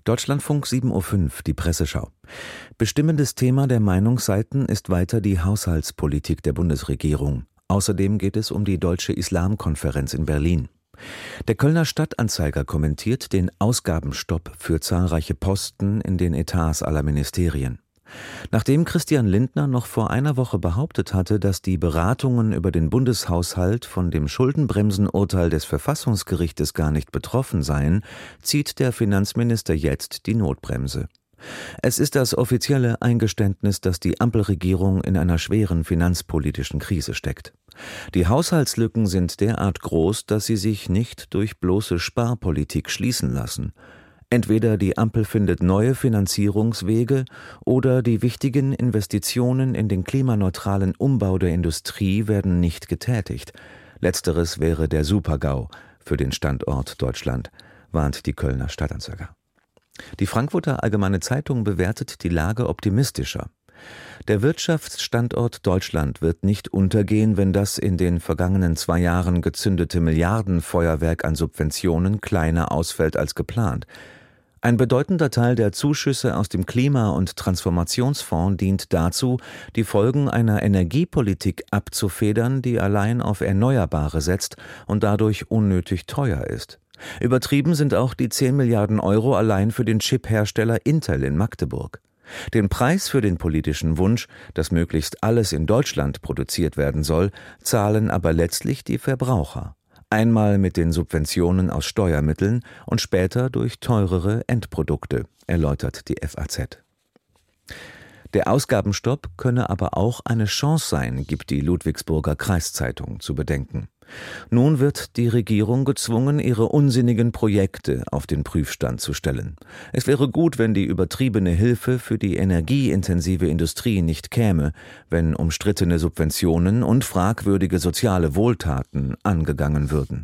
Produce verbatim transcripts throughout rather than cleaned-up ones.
Deutschlandfunk sieben Uhr fünf, die Presseschau. Bestimmendes Thema der Meinungsseiten ist weiter die Haushaltspolitik der Bundesregierung. Außerdem geht es um die Deutsche Islamkonferenz in Berlin. Der Kölner Stadtanzeiger kommentiert den Ausgabenstopp für zahlreiche Posten in den Etats aller Ministerien. Nachdem Christian Lindner noch vor einer Woche behauptet hatte, dass die Beratungen über den Bundeshaushalt von dem Schuldenbremsenurteil des Verfassungsgerichtes gar nicht betroffen seien, zieht der Finanzminister jetzt die Notbremse. Es ist das offizielle Eingeständnis, dass die Ampelregierung in einer schweren finanzpolitischen Krise steckt. Die Haushaltslücken sind derart groß, dass sie sich nicht durch bloße Sparpolitik schließen lassen. Entweder die Ampel findet neue Finanzierungswege oder die wichtigen Investitionen in den klimaneutralen Umbau der Industrie werden nicht getätigt. Letzteres wäre der Super-GAU für den Standort Deutschland, warnt die Kölner Stadtanzeiger. Die Frankfurter Allgemeine Zeitung bewertet die Lage optimistischer. Der Wirtschaftsstandort Deutschland wird nicht untergehen, wenn das in den vergangenen zwei Jahren gezündete Milliardenfeuerwerk an Subventionen kleiner ausfällt als geplant. Ein bedeutender Teil der Zuschüsse aus dem Klima- und Transformationsfonds dient dazu, die Folgen einer Energiepolitik abzufedern, die allein auf Erneuerbare setzt und dadurch unnötig teuer ist. Übertrieben sind auch die zehn Milliarden Euro allein für den Chiphersteller Intel in Magdeburg. Den Preis für den politischen Wunsch, dass möglichst alles in Deutschland produziert werden soll, zahlen aber letztlich die Verbraucher. Einmal mit den Subventionen aus Steuermitteln und später durch teurere Endprodukte, erläutert die F A Z. Der Ausgabenstopp könne aber auch eine Chance sein, gibt die Ludwigsburger Kreiszeitung zu bedenken. Nun wird die Regierung gezwungen, ihre unsinnigen Projekte auf den Prüfstand zu stellen. Es wäre gut, wenn die übertriebene Hilfe für die energieintensive Industrie nicht käme, wenn umstrittene Subventionen und fragwürdige soziale Wohltaten angegangen würden.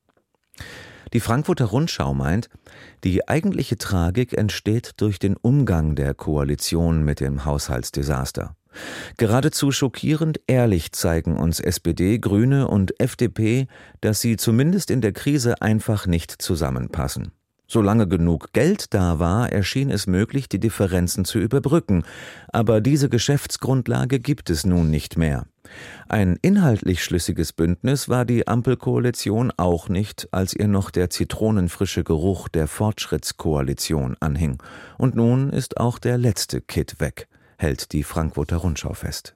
Die Frankfurter Rundschau meint, die eigentliche Tragik entsteht durch den Umgang der Koalition mit dem Haushaltsdesaster. Geradezu schockierend ehrlich zeigen uns S P D, Grüne und F D P, dass sie zumindest in der Krise einfach nicht zusammenpassen. Solange genug Geld da war, erschien es möglich, die Differenzen zu überbrücken, aber diese Geschäftsgrundlage gibt es nun nicht mehr. Ein inhaltlich schlüssiges Bündnis war die Ampelkoalition auch nicht, als ihr noch der zitronenfrische Geruch der Fortschrittskoalition anhing. Und nun ist auch der letzte Kitt weg, hält die Frankfurter Rundschau fest.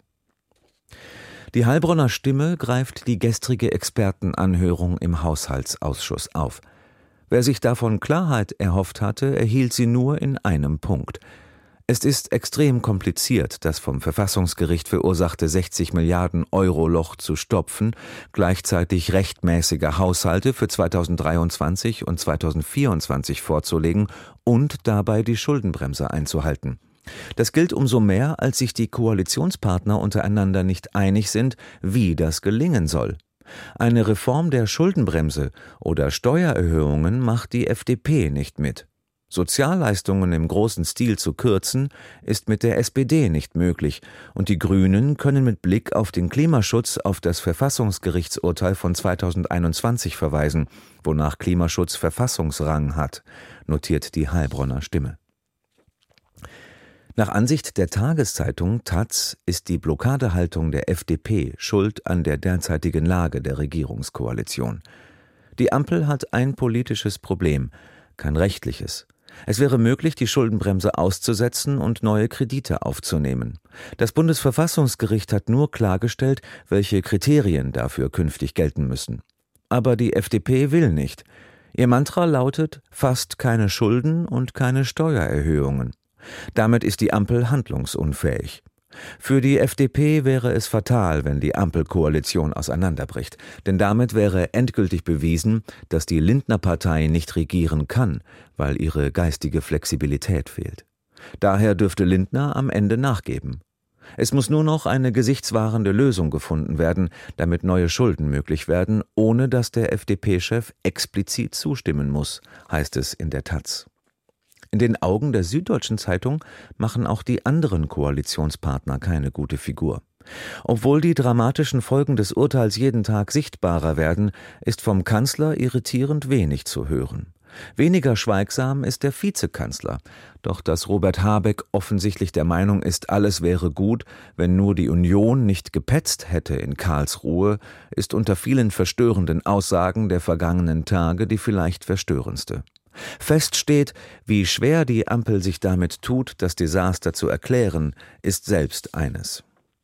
Die Heilbronner Stimme greift die gestrige Expertenanhörung im Haushaltsausschuss auf. Wer sich davon Klarheit erhofft hatte, erhielt sie nur in einem Punkt. Es ist extrem kompliziert, das vom Verfassungsgericht verursachte sechzig Milliarden Euro Loch zu stopfen, gleichzeitig rechtmäßige Haushalte für zweitausenddreiundzwanzig und zweitausendvierundzwanzig vorzulegen und dabei die Schuldenbremse einzuhalten. Das gilt umso mehr, als sich die Koalitionspartner untereinander nicht einig sind, wie das gelingen soll. Eine Reform der Schuldenbremse oder Steuererhöhungen macht die F D P nicht mit. Sozialleistungen im großen Stil zu kürzen, ist mit der S P D nicht möglich, und die Grünen können mit Blick auf den Klimaschutz auf das Verfassungsgerichtsurteil von zweitausendeinundzwanzig verweisen, wonach Klimaschutz Verfassungsrang hat, notiert die Heilbronner Stimme. Nach Ansicht der Tageszeitung Taz ist die Blockadehaltung der F D P schuld an der derzeitigen Lage der Regierungskoalition. Die Ampel hat ein politisches Problem, kein rechtliches. Es wäre möglich, die Schuldenbremse auszusetzen und neue Kredite aufzunehmen. Das Bundesverfassungsgericht hat nur klargestellt, welche Kriterien dafür künftig gelten müssen. Aber die F D P will nicht. Ihr Mantra lautet: fast keine Schulden und keine Steuererhöhungen. Damit ist die Ampel handlungsunfähig. Für die F D P wäre es fatal, wenn die Ampelkoalition auseinanderbricht, denn damit wäre endgültig bewiesen, dass die Lindner-Partei nicht regieren kann, weil ihre geistige Flexibilität fehlt. Daher dürfte Lindner am Ende nachgeben. Es muss nur noch eine gesichtswahrende Lösung gefunden werden, damit neue Schulden möglich werden, ohne dass der F D P-Chef explizit zustimmen muss, heißt es in der Taz. In den Augen der Süddeutschen Zeitung machen auch die anderen Koalitionspartner keine gute Figur. Obwohl die dramatischen Folgen des Urteils jeden Tag sichtbarer werden, ist vom Kanzler irritierend wenig zu hören. Weniger schweigsam ist der Vizekanzler. Doch dass Robert Habeck offensichtlich der Meinung ist, alles wäre gut, wenn nur die Union nicht gepetzt hätte in Karlsruhe, ist unter vielen verstörenden Aussagen der vergangenen Tage die vielleicht verstörendste. Fest steht, wie schwer die Ampel sich damit tut, das Desaster zu erklären, ist selbst eines.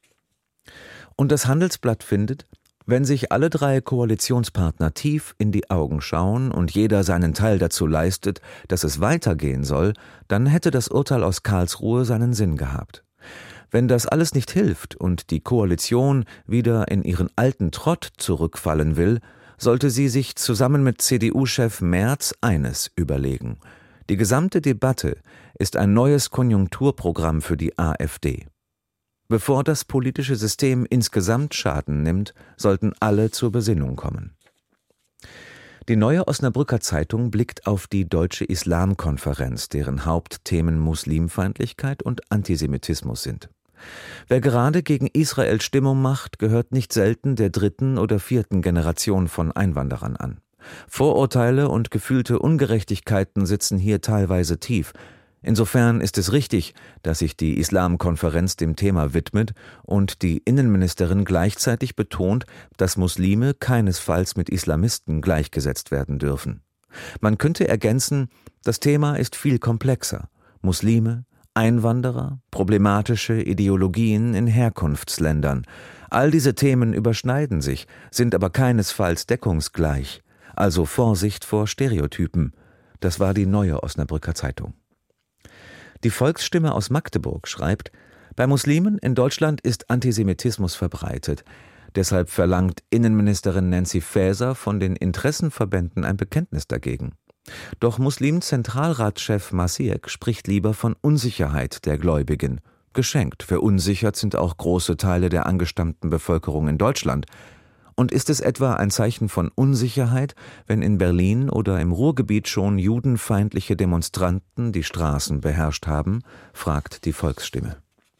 Und das Handelsblatt findet, wenn sich alle drei Koalitionspartner tief in die Augen schauen und jeder seinen Teil dazu leistet, dass es weitergehen soll, dann hätte das Urteil aus Karlsruhe seinen Sinn gehabt. Wenn das alles nicht hilft und die Koalition wieder in ihren alten Trott zurückfallen will, sollte sie sich zusammen mit C D U-Chef Merz eines überlegen. Die gesamte Debatte ist ein neues Konjunkturprogramm für die AfD. Bevor das politische System insgesamt Schaden nimmt, sollten alle zur Besinnung kommen. Die Neue Osnabrücker Zeitung blickt auf die Deutsche Islamkonferenz, deren Hauptthemen Muslimfeindlichkeit und Antisemitismus sind. Wer gerade gegen Israel Stimmung macht, gehört nicht selten der dritten oder vierten Generation von Einwanderern an. Vorurteile und gefühlte Ungerechtigkeiten sitzen hier teilweise tief. Insofern ist es richtig, dass sich die Islamkonferenz dem Thema widmet und die Innenministerin gleichzeitig betont, dass Muslime keinesfalls mit Islamisten gleichgesetzt werden dürfen. Man könnte ergänzen, das Thema ist viel komplexer. Muslime, Einwanderer, problematische Ideologien in Herkunftsländern. All diese Themen überschneiden sich, sind aber keinesfalls deckungsgleich. Also Vorsicht vor Stereotypen. Das war die Neue Osnabrücker Zeitung. Die Volksstimme aus Magdeburg schreibt, bei Muslimen in Deutschland ist Antisemitismus verbreitet. Deshalb verlangt Innenministerin Nancy Faeser von den Interessenverbänden ein Bekenntnis dagegen. Doch Muslim-Zentralratschef Masiek spricht lieber von Unsicherheit der Gläubigen. Geschenkt, verunsichert sind auch große Teile der angestammten Bevölkerung in Deutschland. Und ist es etwa ein Zeichen von Unsicherheit, wenn in Berlin oder im Ruhrgebiet schon judenfeindliche Demonstranten die Straßen beherrscht haben, fragt die Volksstimme.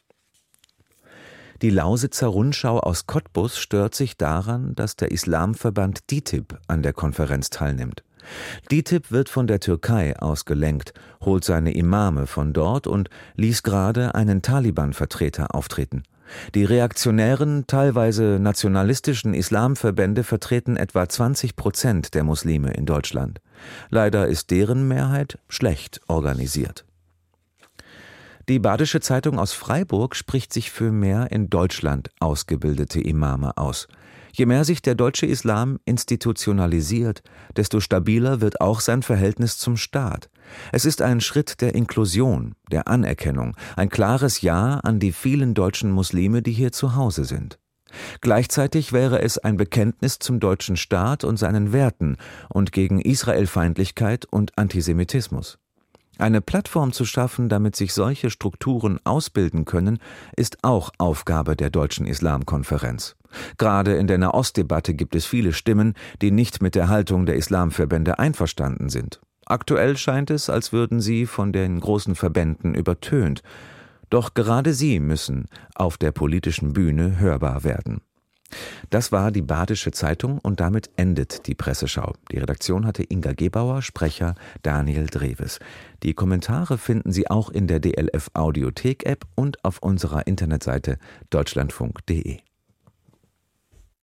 Die Lausitzer Rundschau aus Cottbus stört sich daran, dass der Islamverband D I T I B an der Konferenz teilnimmt. D I T I B wird von der Türkei aus gelenkt, holt seine Imame von dort und ließ gerade einen Taliban-Vertreter auftreten. Die reaktionären, teilweise nationalistischen Islamverbände vertreten etwa zwanzig Prozent der Muslime in Deutschland. Leider ist deren Mehrheit schlecht organisiert. Die Badische Zeitung aus Freiburg spricht sich für mehr in Deutschland ausgebildete Imame aus. Je mehr sich der deutsche Islam institutionalisiert, desto stabiler wird auch sein Verhältnis zum Staat. Es ist ein Schritt der Inklusion, der Anerkennung, ein klares Ja an die vielen deutschen Muslime, die hier zu Hause sind. Gleichzeitig wäre es ein Bekenntnis zum deutschen Staat und seinen Werten und gegen Israelfeindlichkeit und Antisemitismus. Eine Plattform zu schaffen, damit sich solche Strukturen ausbilden können, ist auch Aufgabe der Deutschen Islamkonferenz. Gerade in der Nahostdebatte gibt es viele Stimmen, die nicht mit der Haltung der Islamverbände einverstanden sind. Aktuell scheint es, als würden sie von den großen Verbänden übertönt. Doch gerade sie müssen auf der politischen Bühne hörbar werden. Das war die Badische Zeitung und damit endet die Presseschau. Die Redaktion hatte Inga Gebauer, Sprecher Daniel Dreves. Die Kommentare finden Sie auch in der D L F Audiothek App und auf unserer Internetseite deutschlandfunk punkt de.